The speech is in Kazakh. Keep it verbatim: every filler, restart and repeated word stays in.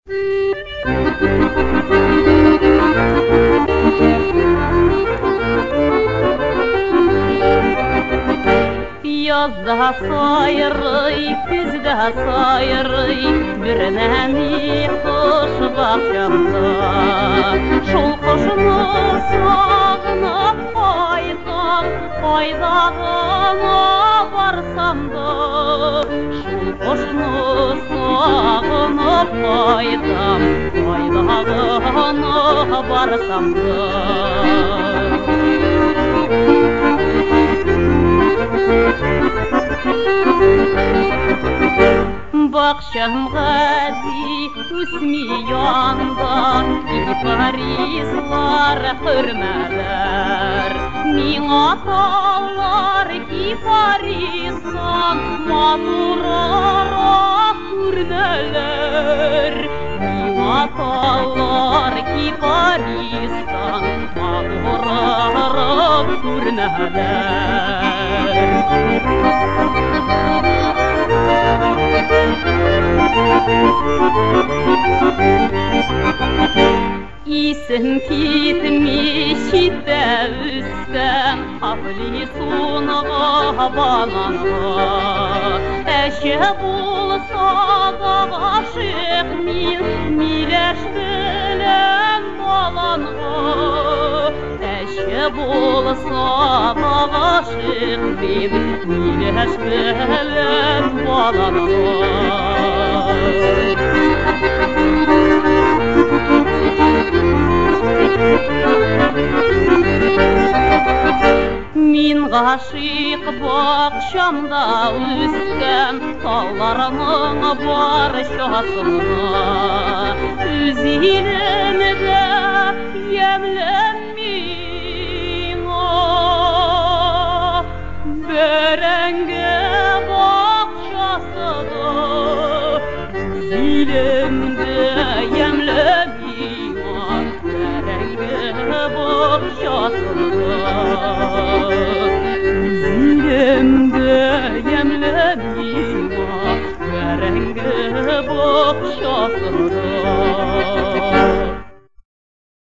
Yazda sayırый, күзді сайырый, бірінәне құш бақшамда. Шол құшыны сағынып қайтам, қайдағына барсам да. Шол құшыны сағынып қайтам, қайдағына барсам да. Бақшамға ди үсмей анда, кипарислар хүрмәләр. Мин аталар кипарисан, матурарак күрнәләр. Мин аталар кипарисан, матурарак күрнәләр. Исің кетмей шетті үстің, қапли суныға баланға. Әші болса да ғашық мен, миләш білім баланға. Әші болса да ғашық мен, миләш білім баланға. Мин ғашиқ бақшамда өскен, тауларының баршасына. Үз елімді емлем миңа, бәрәңгі бақшасыда. Үз елімді